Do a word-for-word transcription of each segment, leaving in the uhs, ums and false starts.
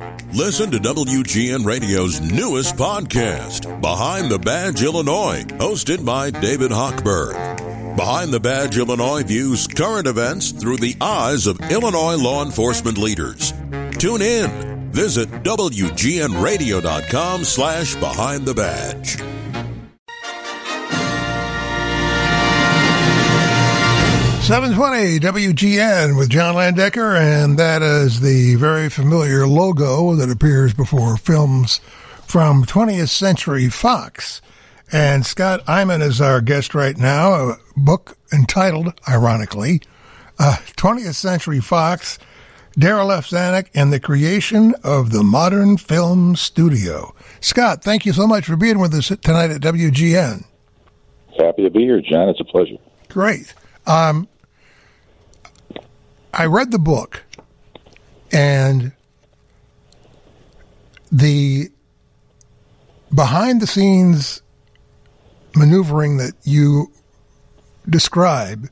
Listen to W G N Radio's newest podcast, Behind the Badge Illinois, hosted by David Hochberg. Behind the Badge Illinois views current events through the eyes of Illinois law enforcement leaders. Tune in. Visit W G N radio dot com slash behind the badge. seven twenty W G N with John Landecker, and that is the very familiar logo that appears before films from twentieth Century Fox. And Scott Eyman is our guest right now, a book entitled, ironically, uh, twentieth Century Fox, Darryl F. Zanuck and the Creation of the Modern Film Studio. Scott, thank you so much for being with us tonight at W G N. Happy to be here, John. It's a pleasure. Great. Um, I read the book, and the behind-the-scenes maneuvering that you describe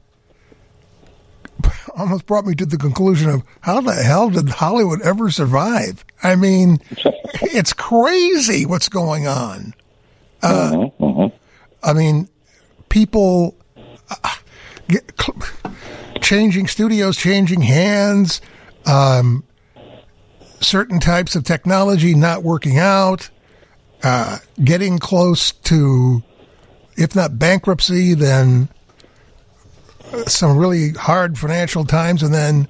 almost brought me to the conclusion of how the hell did Hollywood ever survive? I mean, it's crazy what's going on. Uh, mm-hmm, mm-hmm. I mean, people uh, get, changing studios, changing hands, um, certain types of technology not working out, uh, getting close to, if not bankruptcy, then some really hard financial times, and then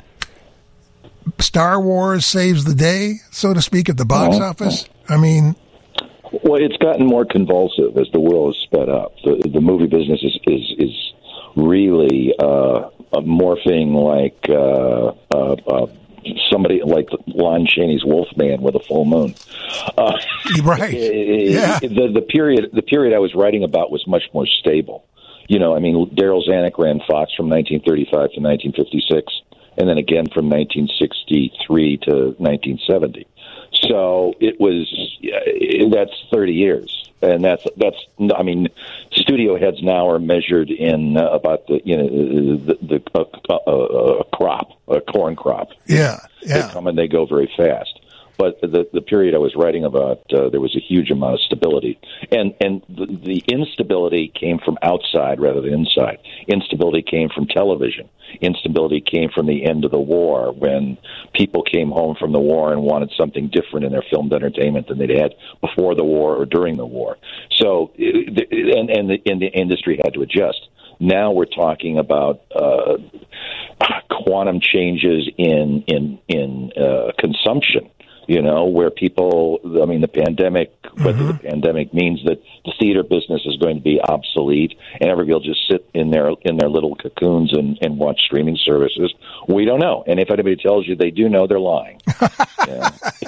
Star Wars saves the day, so to speak, at the box uh-huh. office. I mean, well, it's gotten more convulsive as the world has sped up. The, the movie business is is, is really uh, morphing like uh, uh, uh, somebody like Lon Chaney's Wolfman with a full moon. Uh, right. Yeah. The, the period the period I was writing about was much more stable. You know, I mean, Darryl Zanuck ran Fox from nineteen thirty-five to nineteen fifty-six, and then again from nineteen sixty-three to nineteen seventy. So it was that's thirty years, and that's that's I mean, studio heads now are measured in uh, about the you know the, the uh, uh, uh, crop, a corn crop. Yeah, yeah. They come and they go very fast. But the the period I was writing about, uh, there was a huge amount of stability, and and the, the instability came from outside rather than inside. Instability came from television. Instability came from the end of the war, when people came home from the war and wanted something different in their filmed entertainment than they'd had before the war or during the war. So, and and the, and the industry had to adjust. Now we're talking about uh, quantum changes in in in uh, consumption. You know, where people, I mean, the pandemic, whether mm-hmm. the pandemic means that the theater business is going to be obsolete and everybody will just sit in their in their little cocoons and, and watch streaming services, we don't know. And if anybody tells you they do know, they're lying. Yeah.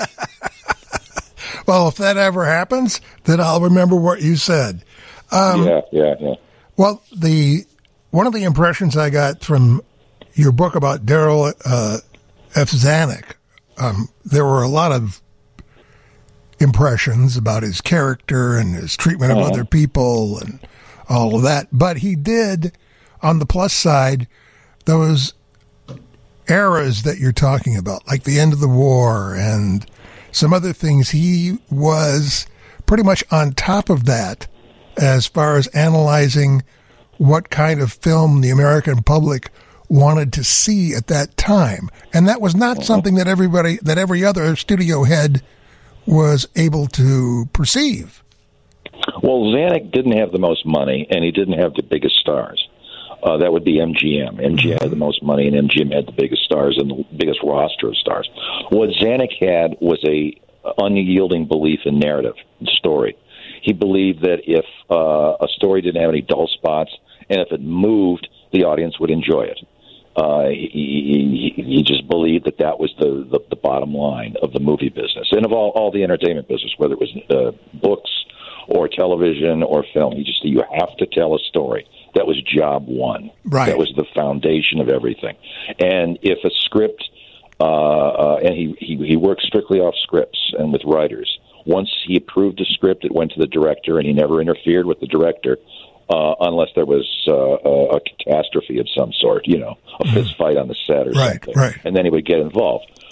Well, if that ever happens, then I'll remember what you said. Um, yeah, yeah, yeah. Well, the one of the impressions I got from your book about Darryl uh, F. Zanuck, Um, there were a lot of impressions about his character and his treatment of uh-huh. other people and all of that. But he did, on the plus side, those eras that you're talking about, like the end of the war and some other things, he was pretty much on top of that as far as analyzing what kind of film the American public wanted to see at that time. And that was not something that everybody, that every other studio head was able to perceive. Well, Zanuck didn't have the most money, and he didn't have the biggest stars. Uh, that would be M G M. M G M had the most money, and M G M had the biggest stars and the biggest roster of stars. What Zanuck had was a unyielding belief in narrative, story. He believed that if uh, a story didn't have any dull spots, and if it moved, the audience would enjoy it. Uh, he, he, he just believed that that was the, the, the bottom line of the movie business and of all, all the entertainment business, whether it was uh, books or television or film. He just, you have to tell a story. That was job one. Right. That was the foundation of everything. And if a script, uh, uh, and he, he, he worked strictly off scripts and with writers. Once he approved a script, it went to the director, and he never interfered with the director. Uh, unless there was uh, a, a catastrophe of some sort, you know, a fist fight on the set or right, something. Right. And then he would get involved.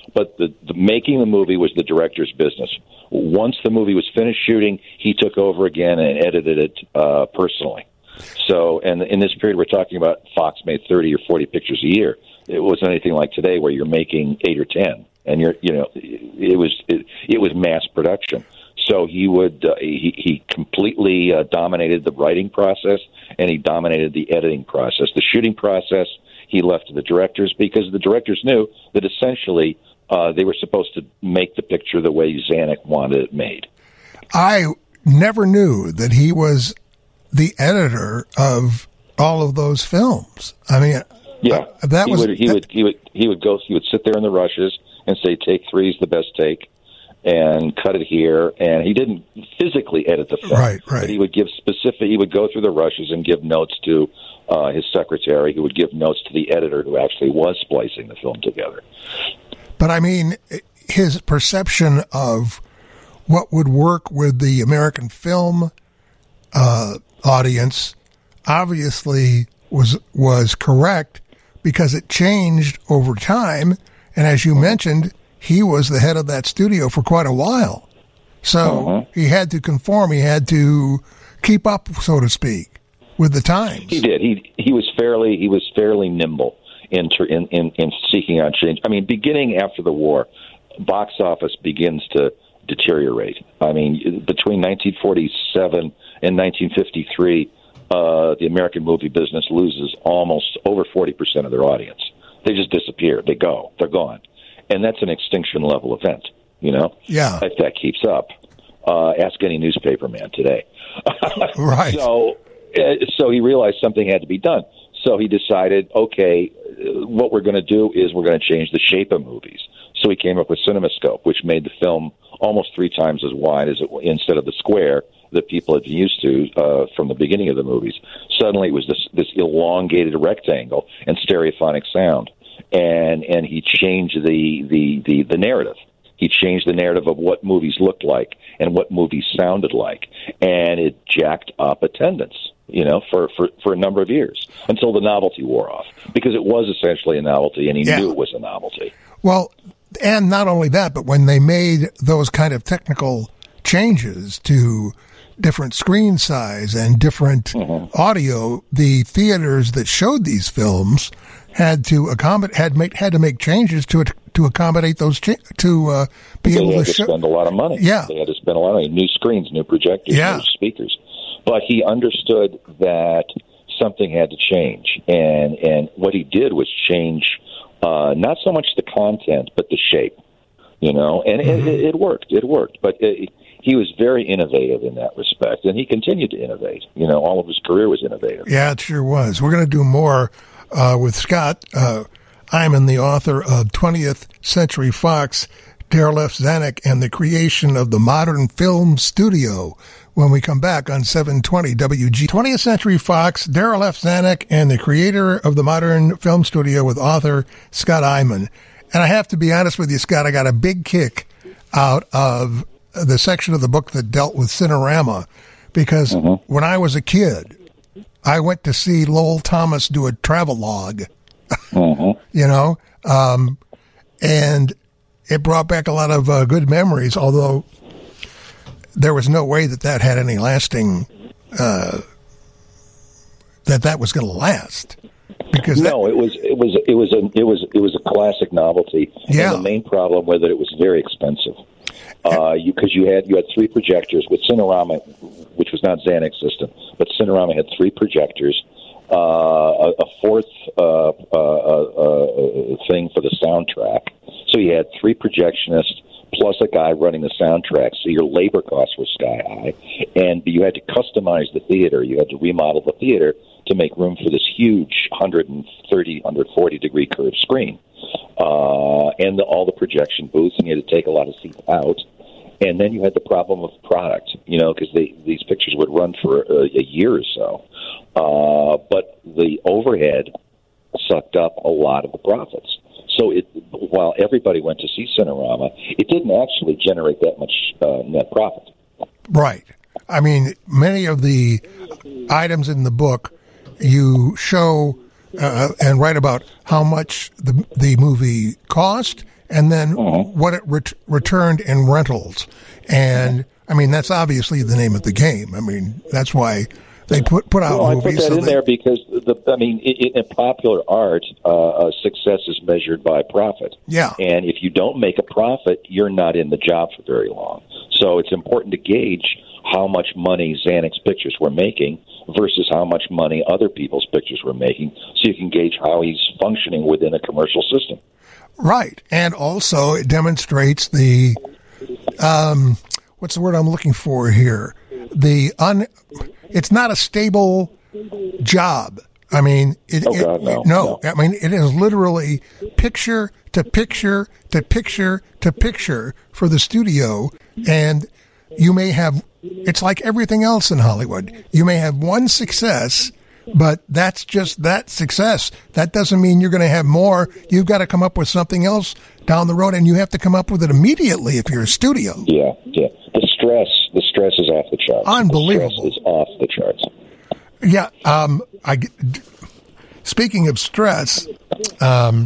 But the, the making the movie was the director's business. Once the movie was finished shooting, he took over again and edited it uh, personally. So, and in this period we're talking about, Fox made thirty or forty pictures a year. It wasn't anything like today where you're making eight or ten, and you're, you know, it was it, it was mass production. So he would uh, he he completely uh, dominated the writing process, and he dominated the editing process. The shooting process he left to the directors, because the directors knew that essentially uh, they were supposed to make the picture the way Zanuck wanted it made. I never knew that he was the editor of all of those films. I mean, yeah, uh, that he was would, he that, would he would he would go he would sit there in the rushes and say, take three is the best take, and cut it here. And he didn't physically edit the film, right, right. But he would give specific. He would go through the rushes and give notes to uh, his secretary, who would give notes to the editor, who actually was splicing the film together. But I mean, his perception of what would work with the American film uh, audience obviously was was correct, because it changed over time. And as you mentioned, he was the head of that studio for quite a while. So uh-huh. he had to conform. He had to keep up, so to speak, with the times. He did. He he was fairly he was fairly nimble in in in, in seeking out change. I mean, beginning after the war, box office begins to deteriorate. I mean, between nineteen forty-seven and nineteen fifty-three, uh, the American movie business loses almost over forty percent of their audience. They just disappear. They go. They're gone. And that's an extinction level event, you know? Yeah. If that keeps up. Uh, ask any newspaper man today. Right. So, uh, so he realized something had to be done. So he decided, okay, uh, what we're going to do is we're going to change the shape of movies. So he came up with CinemaScope, which made the film almost three times as wide as it, instead of the square that people had been used to uh, from the beginning of the movies. Suddenly it was this, this elongated rectangle and stereophonic sound. And and he changed the, the, the, the narrative. He changed the narrative of what movies looked like and what movies sounded like. And it jacked up attendance, you know, for, for, for a number of years until the novelty wore off. Because it was essentially a novelty, and he yeah. knew it was a novelty. Well, and not only that, but when they made those kind of technical changes to different screen size and different mm-hmm. audio, the theaters that showed these films had to accommodate had make had to make changes to it to accommodate those cha- to uh, be they able had to, to show. spend a lot of money. Yeah, they had to spend a lot of money. New screens, new projectors, yeah. new speakers. But he understood that something had to change, and and what he did was change uh, not so much the content but the shape. You know, and mm-hmm. it, it worked. It worked, but it, he was very innovative in that respect, and he continued to innovate. You know, all of his career was innovative. Yeah, it sure was. We're going to do more uh, with Scott uh, Eyman, the author of twentieth Century Fox, Darryl F. Zanuck, and the creation of the modern film studio, when we come back on seven twenty W G. twentieth Century Fox, Darryl F. Zanuck, and the creator of the modern film studio with author Scott Eyman. And I have to be honest with you, Scott, I got a big kick out of the section of the book that dealt with Cinerama, because mm-hmm. when I was a kid, I went to see Lowell Thomas do a travelogue, mm-hmm. you know, um, and it brought back a lot of uh, good memories, although there was no way that that had any lasting, uh, that that was going to last. Because no, that, it was it was it was a it was it was a classic novelty. Yeah. And the main problem with it, it was very expensive. Uh, you because you had you had three projectors with Cinerama, which was not Zanuck's system, but Cinerama had three projectors, uh, a, a fourth uh, uh, uh, thing for the soundtrack. So you had three projectionists plus a guy running the soundtrack. So your labor costs were sky high, and you had to customize the theater. You had to remodel the theater to make room for this huge one thirty, one forty degree curved screen. Uh, and the, all the projection booths, and you had to take a lot of seats out. And then you had the problem of product, you know, because these pictures would run for a, a year or so. Uh, but the overhead sucked up a lot of the profits. So it, while everybody went to see Cinerama, it didn't actually generate that much uh, net profit. Right. I mean, many of the items in the book, you show uh, and write about how much the the movie cost and then Mm-hmm. what it ret- returned in rentals. And I mean, that's obviously the name of the game. I mean, that's why they put put out well, movies. I put that so in that, there because the I mean, in, in popular art, uh, uh, success is measured by profit. Yeah. And if you don't make a profit, you're not in the job for very long. So it's important to gauge how much money Xanax Pictures were making versus how much money other people's pictures were making, so you can gauge how he's functioning within a commercial system. Right. And also it demonstrates the, um, what's the word I'm looking for here? The un, it's not a stable job. I mean, it, Oh, it, God, no. no. No. I mean, it is literally picture to picture to picture to picture for the studio. And you may have, it's like everything else in Hollywood. You may have one success, but that's just that success. That doesn't mean you're going to have more. You've got to come up with something else down the road, and you have to come up with it immediately if you're a studio. Yeah, yeah. The stress, the stress is off the charts. Unbelievable. The stress is off the charts. Yeah. Um, I, speaking of stress, um,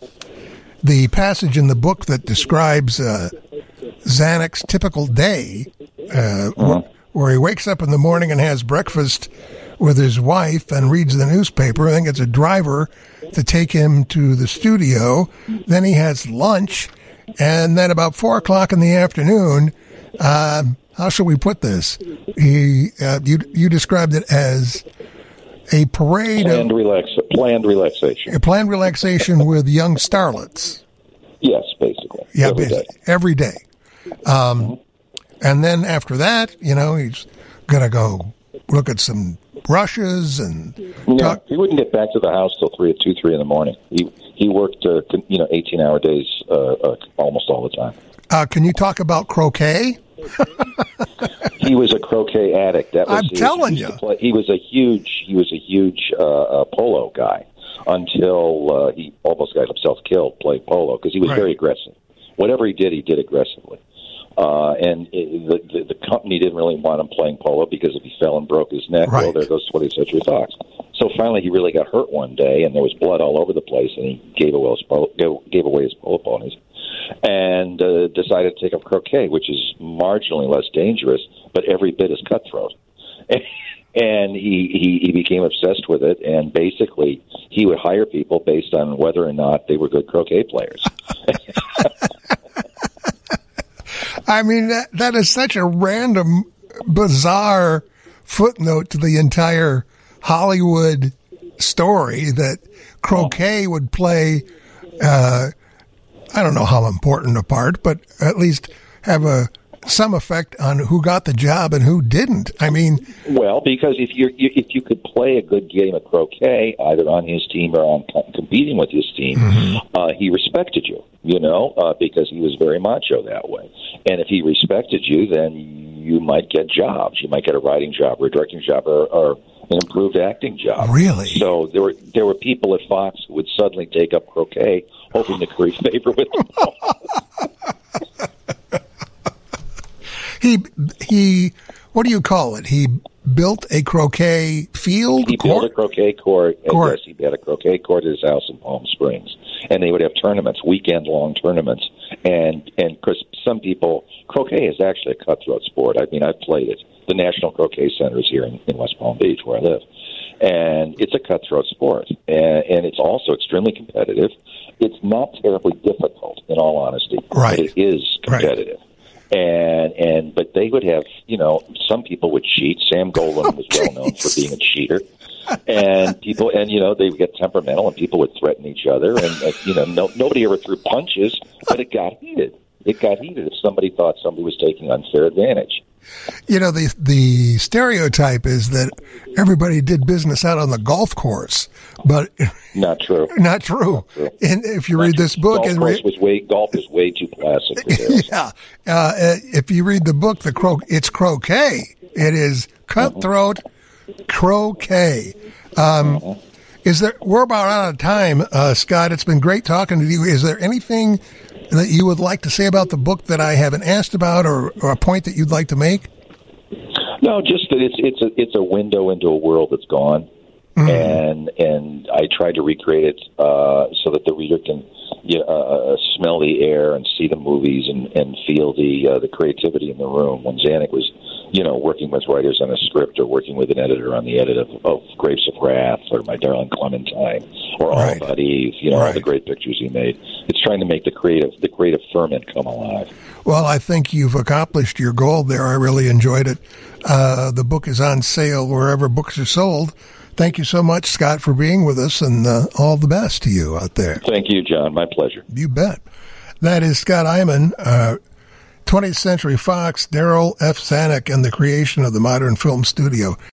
the passage in the book that describes uh, Xanax's typical day, uh, Uh-huh. wh- where he wakes up in the morning and has breakfast with his wife and reads the newspaper, then gets a driver to take him to the studio. Then he has lunch, and then about four o'clock in the afternoon, uh, how shall we put this? He, uh, you, you described it as a parade Planned, of relax, planned relaxation. a planned relaxation with young starlets. Yes, basically. Yeah, Every basi- day. every day. Um, and then after that, you know, he's gonna go look at some brushes and Yeah, talk. he wouldn't get back to the house till three, two, three in the morning. He he worked, uh, con- you know, eighteen-hour days uh, uh, almost all the time. Uh, can you talk about croquet? He was a croquet addict. That was, I'm he was- telling he used you. to play- he was a huge, he was a huge uh, uh, polo guy until uh, he almost got himself killed playing polo because he was Right. very aggressive. Whatever he did, he did aggressively. Uh, and it, the, the the company didn't really want him playing polo because if he fell and broke his neck, well, Right. there goes twentieth Century Fox. So finally, he really got hurt one day, and there was blood all over the place, and he gave away his polo, gave, gave away his polo ponies, and uh, decided to take up croquet, which is marginally less dangerous, but every bit as cutthroat. And he, he, he became obsessed with it, and basically he would hire people based on whether or not they were good croquet players. I mean, that, that is such a random, bizarre footnote to the entire Hollywood story that croquet would play, uh, I don't know how important a part, but at least have a some effect on who got the job and who didn't. I mean, Well, because if you if you could play a good game of croquet, either on his team or on competing with his team, mm-hmm. uh, he respected you. You know, uh, because he was very macho that way. And if he respected you, then you might get jobs. You might get a writing job or a directing job or, or an improved acting job. Really? So there were there were people at Fox who would suddenly take up croquet, hoping to curry favor with them. He he. What do you call it? He built a croquet field. He court? built a croquet court. and Court. Yes, he had a croquet court at his house in Palm Springs, and they would have tournaments, weekend-long tournaments. And and because some people, croquet is actually a cutthroat sport. I mean, I've played it. The National Croquet Center is here in, in West Palm Beach, where I live, and it's a cutthroat sport, and, and it's also extremely competitive. It's not terribly difficult, in all honesty, Right. but it is competitive. Right. And and but they would have, you know, some people would cheat. Sam Golan was well known for being a cheater, and people and you know they would get temperamental, and people would threaten each other, and uh, you know no, nobody ever threw punches, but it got heated. It got heated if somebody thought somebody was taking unfair advantage. You know, the the stereotype is that everybody did business out on the golf course, but not true. Not true. Not true. And if you not read this book, golf and course re- was way golf is way too classic for this. Yeah, uh, if you read the book, the cro- it's croquet. It is cutthroat mm-hmm. croquet. Um, mm-hmm. Is there? We're about out of time, uh, Scott. It's been great talking to you. Is there anything that you would like to say about the book that I haven't asked about, or, or a point that you'd like to make? No, just that it's it's a it's a window into a world that's gone, mm. and and I tried to recreate it uh, so that the reader can you know, uh, smell the air and see the movies and, and feel the uh, the creativity in the room. When Zanuck was, you know, working with writers on a script or working with an editor on the edit of, of Grapes of Wrath or My Darling Clementine or All right. About Eve, you know, right. all the great pictures he made. It's trying to make the creative the creative ferment come alive. Well, I think you've accomplished your goal there. I really enjoyed it. Uh, the book is on sale wherever books are sold. Thank you so much, Scott, for being with us, and uh, all the best to you out there. Thank you, John. My pleasure. You bet. That is Scott Eyman, uh, twentieth Century Fox, Darryl F. Zanuck, and the creation of the Modern Film Studio.